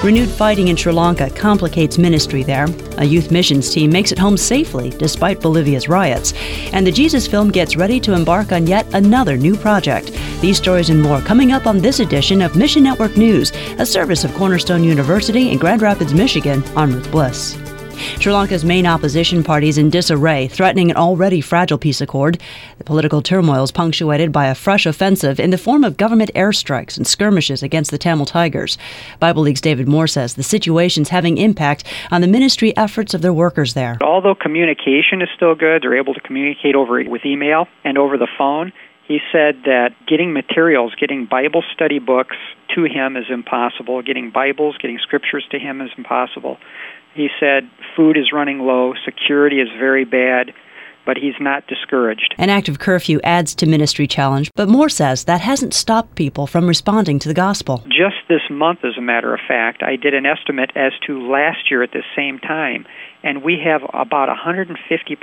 Renewed fighting in Sri Lanka complicates ministry there. A youth missions team makes it home safely despite Bolivia's riots. And the Jesus Film gets ready to embark on yet another new project. These stories and more coming up on this edition of Mission Network News, a service of Cornerstone University in Grand Rapids, Michigan. I'm Ruth Bliss. Sri Lanka's main opposition party is in disarray, threatening an already fragile peace accord. The political turmoil is punctuated by a fresh offensive in the form of government airstrikes and skirmishes against the Tamil Tigers. Bible League's David Moore says the situation's having impact on the ministry efforts of their workers there. Although communication is still good, they're able to communicate with email and over the phone. He said that getting materials, getting Bible study books to him is impossible. Getting Bibles, getting scriptures to him is impossible. He said food is running low, security is very bad, but he's not discouraged. An active curfew adds to ministry challenge, but Moore says that hasn't stopped people from responding to the gospel. Just this month, as a matter of fact, I did an estimate as to last year at the same time, and we have about 150%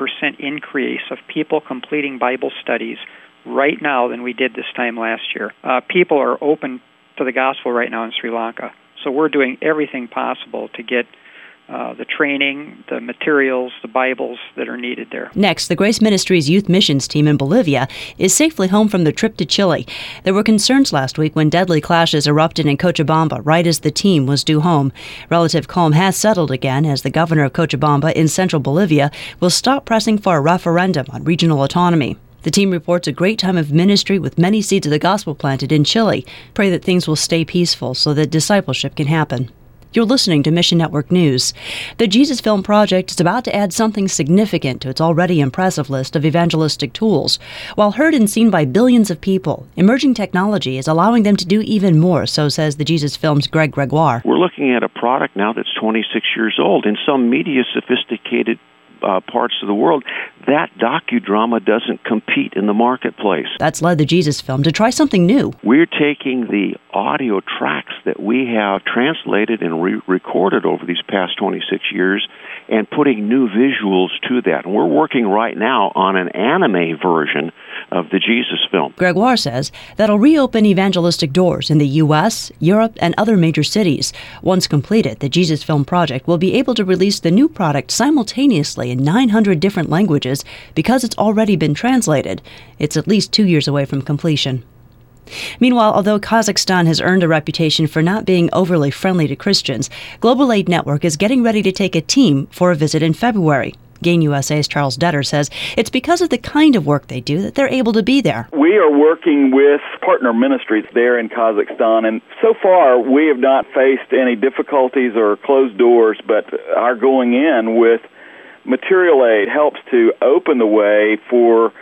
increase of people completing Bible studies right now than we did this time last year. People are open to the gospel right now in Sri Lanka, so we're doing everything possible to get the training, the materials, the Bibles that are needed there. Next, the Grace Ministries Youth Missions team in Bolivia is safely home from the trip to Chile. There were concerns last week when deadly clashes erupted in Cochabamba right as the team was due home. Relative calm has settled again as the governor of Cochabamba in central Bolivia will stop pressing for a referendum on regional autonomy. The team reports a great time of ministry with many seeds of the gospel planted in Chile. Pray that things will stay peaceful so that discipleship can happen. You're listening to Mission Network News. The Jesus Film Project is about to add something significant to its already impressive list of evangelistic tools. While heard and seen by billions of people, emerging technology is allowing them to do even more, so says the Jesus Film's Greg Gregoire. We're looking at a product now that's 26 years old. In some media sophisticated parts of the world, that docudrama doesn't compete in the marketplace. That's led the Jesus Film to try something new. We're taking the audio tracks that we have translated and recorded over these past 26 years and putting new visuals to that. And we're working right now on an anime version of the Jesus Film. Gregoire says that'll reopen evangelistic doors in the U.S., Europe, and other major cities. Once completed, the Jesus Film Project will be able to release the new product simultaneously in 900 different languages because it's already been translated. It's at least 2 years away from completion. Meanwhile, although Kazakhstan has earned a reputation for not being overly friendly to Christians, Global Aid Network is getting ready to take a team for a visit in February. Gain USA's Charles Detter says it's because of the kind of work they do that they're able to be there. We are working with partner ministries there in Kazakhstan, and so far we have not faced any difficulties or closed doors, but our going in with material aid helps to open the way for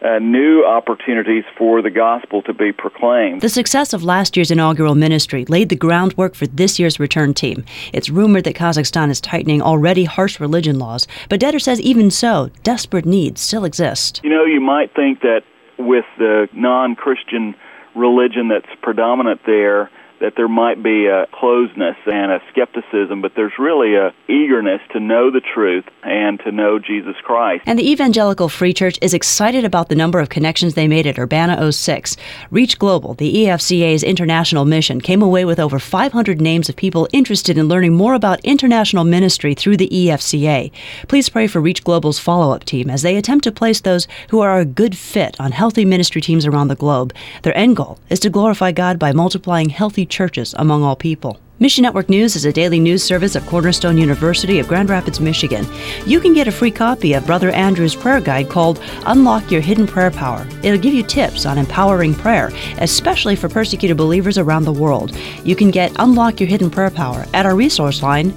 new opportunities for the gospel to be proclaimed. The success of last year's inaugural ministry laid the groundwork for this year's return team. It's rumored that Kazakhstan is tightening already harsh religion laws, but Detter says even so, desperate needs still exist. You might think that with the non-Christian religion that's predominant there, that there might be a closeness and a skepticism, but there's really a eagerness to know the truth and to know Jesus Christ. And the Evangelical Free Church is excited about the number of connections they made at Urbana 06. Reach Global, the EFCA's international mission, came away with over 500 names of people interested in learning more about international ministry through the EFCA. Please pray for Reach Global's follow-up team as they attempt to place those who are a good fit on healthy ministry teams around the globe. Their end goal is to glorify God by multiplying healthy churches among all people. Mission Network News is a daily news service of Cornerstone University of Grand Rapids, Michigan. You can get a free copy of Brother Andrew's prayer guide called Unlock Your Hidden Prayer Power. It'll give you tips on empowering prayer, especially for persecuted believers around the world. You can get Unlock Your Hidden Prayer Power at our resource line,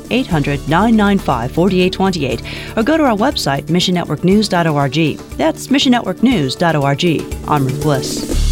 1-800-995-4828, or go to our website, missionnetworknews.org. That's missionnetworknews.org. I'm Ruth Bliss.